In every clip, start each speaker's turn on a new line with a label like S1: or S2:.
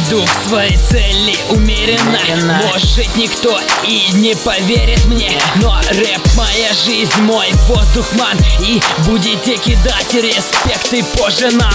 S1: Иду к своей цели умеренно. Может, никто и не поверит мне, но рэп моя жизнь, мой воздух, ман. И будете кидать респекты позже нам.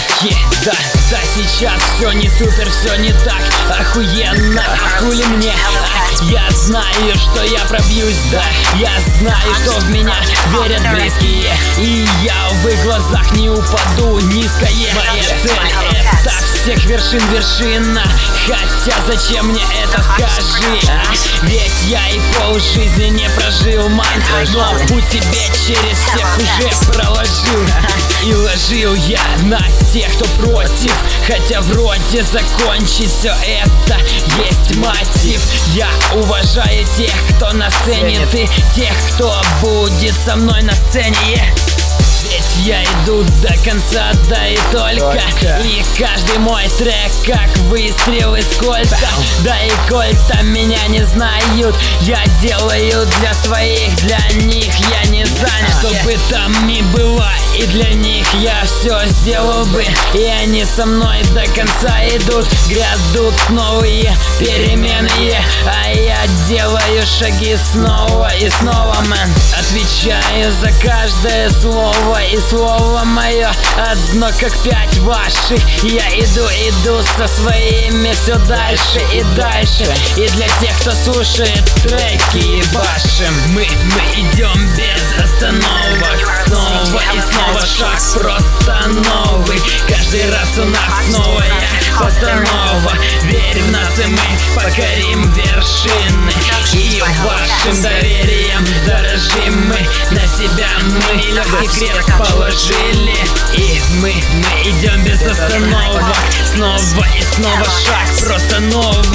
S1: Да, сейчас все не супер, все не так охуенно. А хули мне? Я знаю, что я пробьюсь, да. Я знаю, что в меня верят близкие, и я в их глазах не упаду низкое. Моя цель — это всех вершина. Хотя зачем мне это, скажи? Ведь я и полжизни не прожил, ман. Но путь тебе через всех уже проложил. И ложил я на тех, кто против. Хотя вроде закончить все это есть мотив. Я уважаю тех, кто на сцене, ты тех, кто будет со мной на сцене. Ведь я иду до конца, да и только. И каждый мой трек как выстрел из кольта. Да и кольта меня не знают. Я делаю для своих, для них я не занят. Что бы там ни было, и для них я все сделал бы. И они со мной до конца идут. Грядут новые перемены, а я делаю шаги снова и снова, мэн. Отвечаю за каждое слово, и слово мое одно, как 5 ваших. Я иду со своими все дальше и дальше. И для тех, кто слушает треки вашим, мы идем без остановок. Снова и снова шаг просто новый. Каждый раз у нас новая постанова. Верь в нас, и мы покорим вершины. И вашим доверием дорожим мы. На себя мы легкий крест положили. И мы идем без остановок. Снова и снова шаг просто новый.